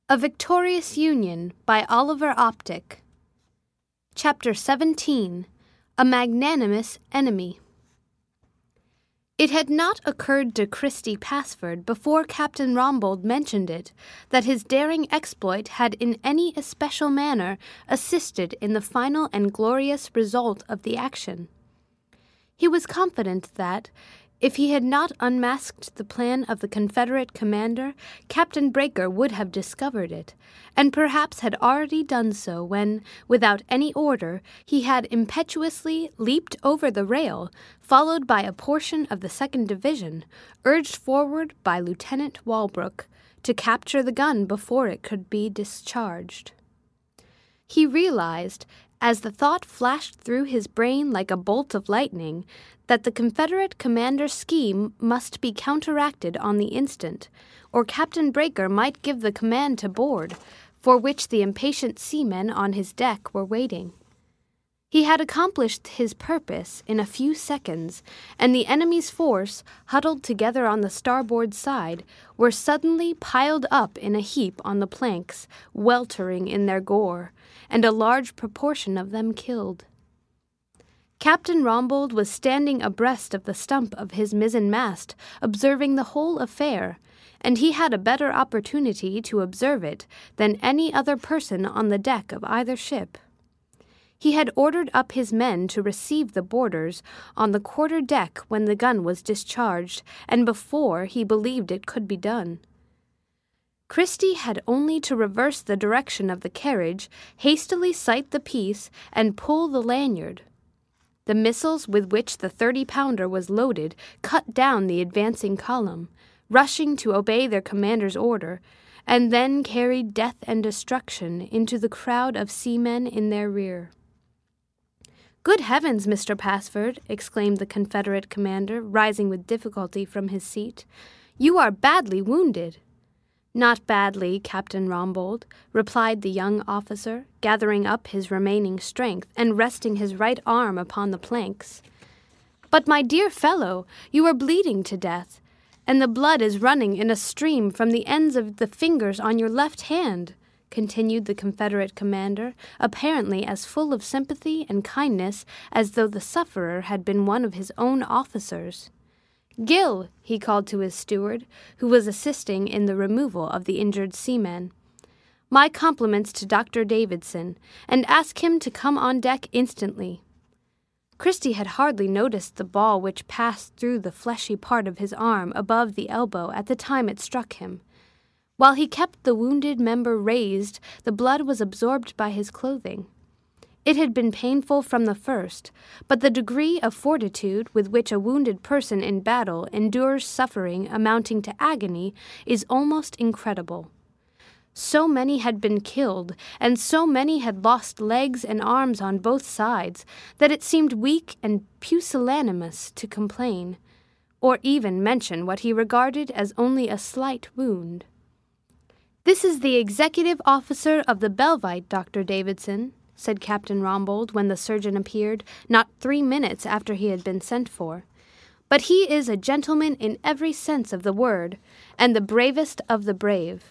A Victorious Union by Oliver Optic. Chapter 17. A Magnanimous Enemy. It had not occurred to Christy Passford before Captain Rombold mentioned it that his daring exploit had in any especial manner assisted in the final and glorious result of the action. He was confident that, if he had not unmasked the plan of the Confederate commander, Captain Breaker would have discovered it, and perhaps had already done so when, without any order, he had impetuously leaped over the rail, followed by a portion of the 2nd Division, urged forward by Lieutenant Walbrook, to capture the gun before it could be discharged. He realized, as the thought flashed through his brain like a bolt of lightning, that the Confederate commander's scheme must be counteracted on the instant, or Captain Breaker might give the command to board, for which the impatient seamen on his deck were waiting. He had accomplished his purpose in a few seconds, and the enemy's force, huddled together on the starboard side, were suddenly piled up in a heap on the planks, weltering in their gore, and a large proportion of them killed. Captain Rombold was standing abreast of the stump of his mizzen-mast, observing the whole affair, and he had a better opportunity to observe it than any other person on the deck of either ship. He had ordered up his men to receive the boarders on the quarter-deck when the gun was discharged, and before he believed it could be done. Christy had only to reverse the direction of the carriage, hastily sight the piece, and pull the lanyard. The missiles with which the 30-pounder was loaded cut down the advancing column, rushing to obey their commander's order, and then carried death and destruction into the crowd of seamen in their rear. "Good heavens, Mr. Passford!" exclaimed the Confederate commander, rising with difficulty from his seat. "You are badly wounded." "Not badly, Captain Rombold," replied the young officer, gathering up his remaining strength and resting his right arm upon the planks. "But, my dear fellow, you are bleeding to death, and the blood is running in a stream from the ends of the fingers on your left hand," continued the Confederate commander, apparently as full of sympathy and kindness as though the sufferer had been one of his own officers. "Gill," he called to his steward, who was assisting in the removal of the injured seamen, "my compliments to Dr. Davidson, and ask him to come on deck instantly." Christy had hardly noticed the ball which passed through the fleshy part of his arm above the elbow at the time it struck him. While he kept the wounded member raised, the blood was absorbed by his clothing. It had been painful from the first, but the degree of fortitude with which a wounded person in battle endures suffering amounting to agony is almost incredible. So many had been killed, and so many had lost legs and arms on both sides, that it seemed weak and pusillanimous to complain, or even mention what he regarded as only a slight wound. "This is the executive officer of the Belvite, Dr. Davidson," said Captain Rombold when the surgeon appeared, not 3 minutes after he had been sent for. "But he is a gentleman in every sense of the word, and the bravest of the brave.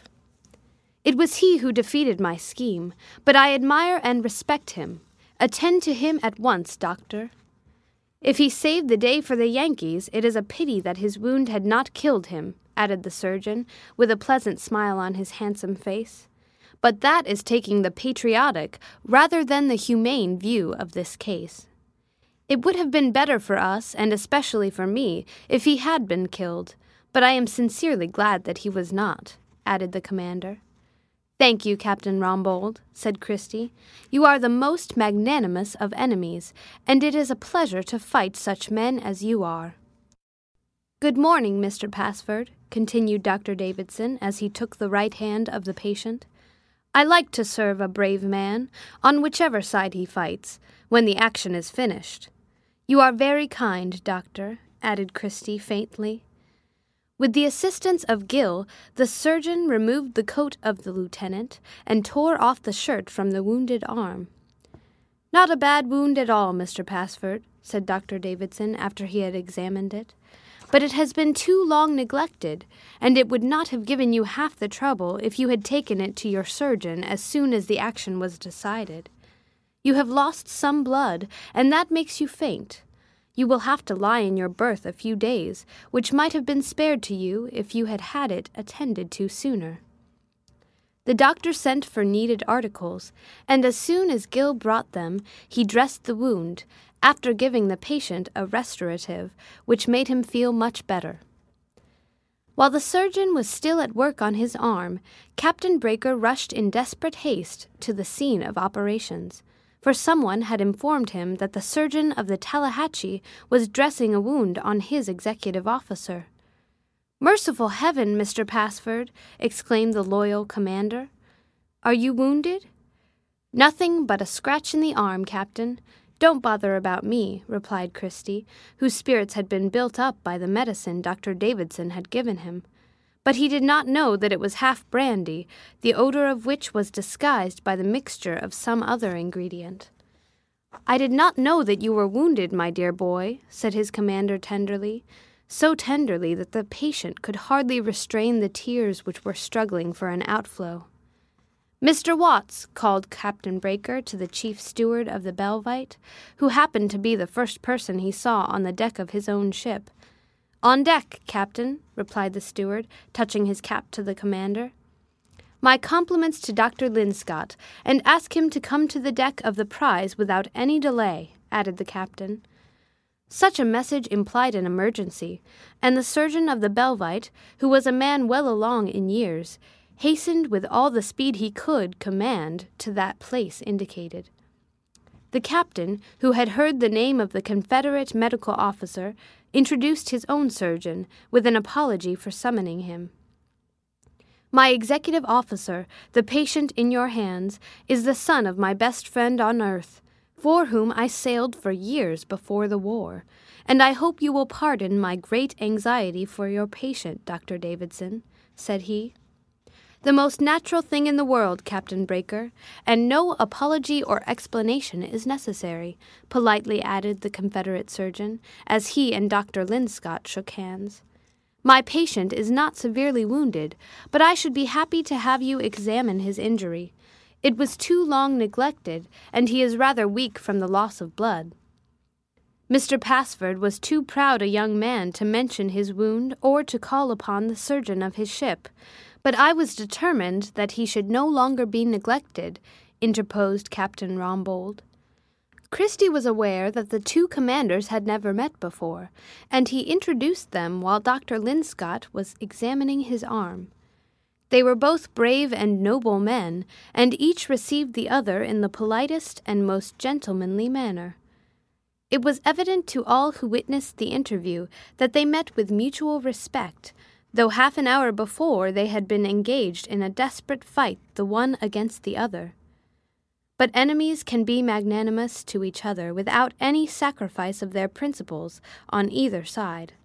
It was he who defeated my scheme, but I admire and respect him. Attend to him at once, doctor. If he saved the day for the Yankees, it is a pity that his wound had not killed him," added the surgeon, with a pleasant smile on his handsome face. "But that is taking the patriotic rather than the humane view of this case. It would have been better for us, and especially for me, if he had been killed, but I am sincerely glad that he was not," added the commander. "Thank you, Captain Rombold," said Christy. "You are the most magnanimous of enemies, and it is a pleasure to fight such men as you are." "Good morning, Mr. Passford," continued Dr. Davidson as he took the right hand of the patient. "I like to serve a brave man, on whichever side he fights, when the action is finished. You are very kind, doctor," added Christy faintly. With the assistance of Gill, the surgeon removed the coat of the lieutenant and tore off the shirt from the wounded arm. "Not a bad wound at all, Mr. Passford," said Dr. Davidson after he had examined it. but it has been too long neglected, and it would not have given you half the trouble if you had taken it to your surgeon as soon as the action was decided. You have lost some blood, and that makes you faint. You will have to lie in your berth a few days, which might have been spared to you if you had had it attended to sooner." The doctor sent for needed articles, and as soon as Gill brought them, he dressed the wound, after giving the patient a restorative, which made him feel much better. While the surgeon was still at work on his arm, Captain Breaker rushed in desperate haste to the scene of operations, for someone had informed him that the surgeon of the Tallahatchie was dressing a wound on his executive officer. "Merciful heaven, Mr. Passford!" exclaimed the loyal commander. "Are you wounded?" "Nothing but a scratch in the arm, Captain. Don't bother about me," replied Christie, whose spirits had been built up by the medicine Dr. Davidson had given him. But he did not know that it was half brandy, the odor of which was disguised by the mixture of some other ingredient. "I did not know that you were wounded, my dear boy," said his commander tenderly, so tenderly that the patient could hardly restrain the tears which were struggling for an outflow. "Mr. Watts," called Captain Breaker to the chief steward of the Belvite, who happened to be the first person he saw on the deck of his own ship. "On deck, Captain," replied the steward, touching his cap to the commander. "My compliments to Dr. Linscott, and ask him to come to the deck of the prize without any delay," added the captain. Such a message implied an emergency, and the surgeon of the Belvite, who was a man well along in years, hastened with all the speed he could command to that place indicated. The captain, who had heard the name of the Confederate medical officer, introduced his own surgeon, with an apology for summoning him. "My executive officer, the patient in your hands, is the son of my best friend on earth, for whom I sailed for years before the war, and I hope you will pardon my great anxiety for your patient, Dr. Davidson," said he. "The most natural thing in the world, Captain Breaker, and no apology or explanation is necessary," politely added the Confederate surgeon, as he and Dr. Linscott shook hands. "My patient is not severely wounded, but I should be happy to have you examine his injury. It was too long neglected, and he is rather weak from the loss of blood." Mr. Passford was too proud a young man to mention his wound or to call upon the surgeon of his ship, but I was determined that he should no longer be neglected, interposed Captain Rombold. Christie was aware that the two commanders had never met before, and he introduced them while Dr. Linscott was examining his arm. They were both brave and noble men, and each received the other in the politest and most gentlemanly manner. It was evident to all who witnessed the interview that they met with mutual respect, though half an hour before they had been engaged in a desperate fight the one against the other. But enemies can be magnanimous to each other without any sacrifice of their principles on either side.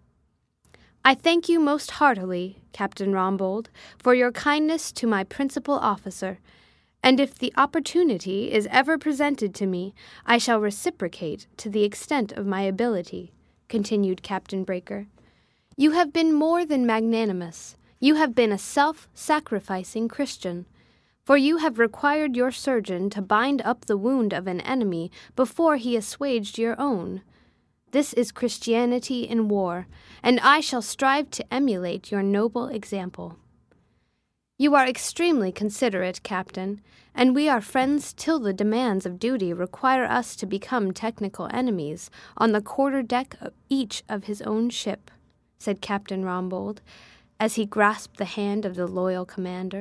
"I thank you most heartily, Captain Rombold, for your kindness to my principal officer, and if the opportunity is ever presented to me, I shall reciprocate to the extent of my ability," continued Captain Breaker. "You have been more than magnanimous. You have been a self-sacrificing Christian, for you have required your surgeon to bind up the wound of an enemy before he assuaged your own. This is Christianity in war, and I shall strive to emulate your noble example." "You are extremely considerate, Captain, and we are friends till the demands of duty require us to become technical enemies on the quarter-deck of each of his own ship," said Captain Rombold, as he grasped the hand of the loyal commander.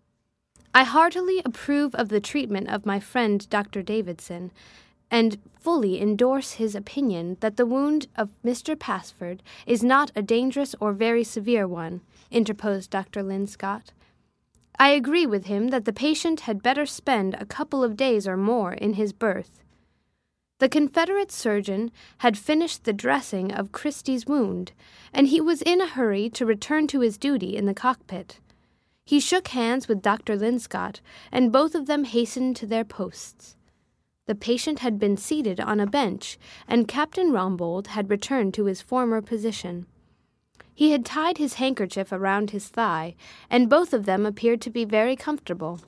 "I heartily approve of the treatment of my friend Dr. Davidson, and fully endorse his opinion that the wound of Mr. Passford is not a dangerous or very severe one," interposed Dr. Linscott. "I agree with him that the patient had better spend a couple of days or more in his berth." The Confederate surgeon had finished the dressing of Christie's wound, and he was in a hurry to return to his duty in the cockpit. He shook hands with Dr. Linscott, and both of them hastened to their posts. The patient had been seated on a bench, and Captain Rombold had returned to his former position. He had tied his handkerchief around his thigh, and both of them appeared to be very comfortable.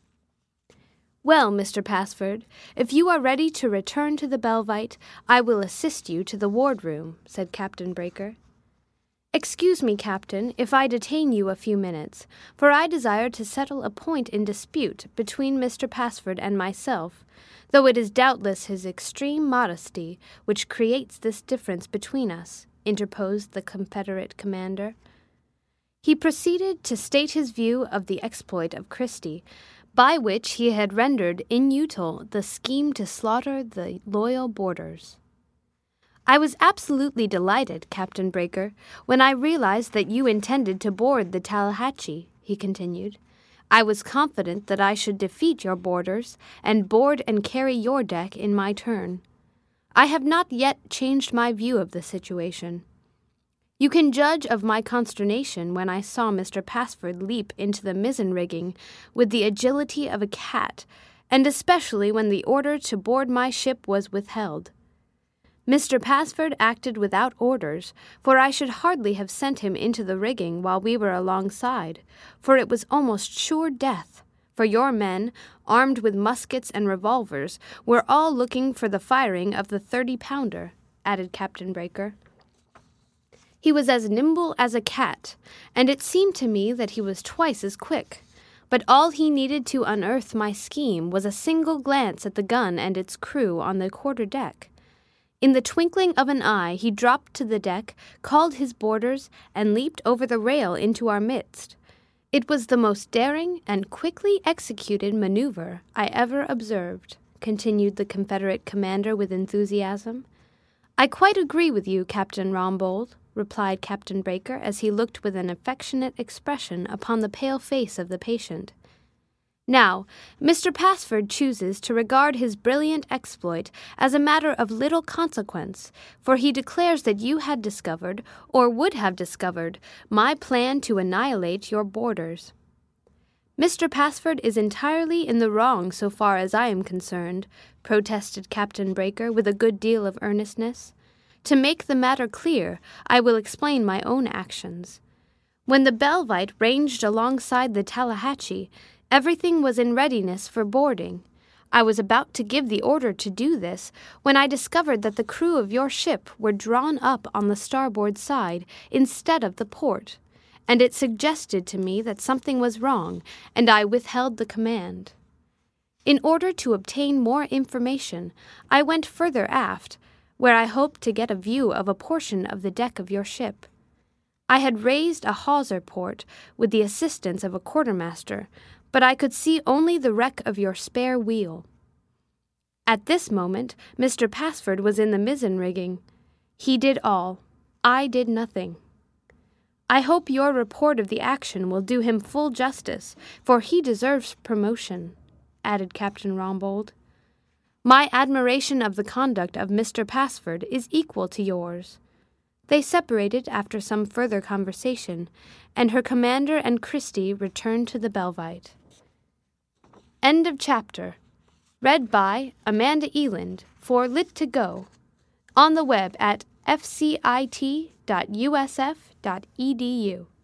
"Well, Mr. Passford, if you are ready to return to the Belvite, I will assist you to the wardroom," said Captain Breaker. "Excuse me, Captain, if I detain you a few minutes, for I desire to settle a point in dispute between Mr. Passford and myself, though it is doubtless his extreme modesty which creates this difference between us," interposed the Confederate commander. He proceeded to state his view of the exploit of Christie, by which he had rendered inutile the scheme to slaughter the loyal boarders. "I was absolutely delighted, Captain Breaker, when I realized that you intended to board the Tallahatchie," he continued. "I was confident that I should defeat your boarders and board and carry your deck in my turn. I have not yet changed my view of the situation. You can judge of my consternation when I saw Mr. Passford leap into the mizzen rigging with the agility of a cat, and especially when the order to board my ship was withheld. Mr. Passford acted without orders, for I should hardly have sent him into the rigging while we were alongside, for it was almost sure death, for your men, armed with muskets and revolvers, were all looking for the firing of the 30-pounder, added Captain Breaker. He was as nimble as a cat, and it seemed to me that he was twice as quick. But all he needed to unearth my scheme was a single glance at the gun and its crew on the quarter-deck. In the twinkling of an eye he dropped to the deck, called his boarders, and leaped over the rail into our midst. It was the most daring and quickly executed maneuver I ever observed," continued the Confederate commander with enthusiasm. "I quite agree with you, Captain Rombold," replied Captain Breaker as he looked with an affectionate expression upon the pale face of the patient. "Now, Mr. Passford chooses to regard his brilliant exploit as a matter of little consequence, for he declares that you had discovered, or would have discovered, my plan to annihilate your boarders. Mr. Passford is entirely in the wrong so far as I am concerned," protested Captain Breaker with a good deal of earnestness. "To make the matter clear, I will explain my own actions. When the Belvite ranged alongside the Tallahatchie, everything was in readiness for boarding. I was about to give the order to do this when I discovered that the crew of your ship were drawn up on the starboard side instead of the port, and it suggested to me that something was wrong, and I withheld the command. In order to obtain more information, I went further aft, where I hoped to get a view of a portion of the deck of your ship. I had raised a hawser port with the assistance of a quartermaster, but I could see only the wreck of your spare wheel. At this moment, Mr. Passford was in the mizzen rigging. He did all. I did nothing. I hope your report of the action will do him full justice, for he deserves promotion," added Captain Rombold. "My admiration of the conduct of Mr. Passford is equal to yours." They separated after some further conversation, and her commander and Christie returned to the Belvite. End of chapter. Read by Amanda Eland for Lit2Go. On the web at fcit.usf.edu.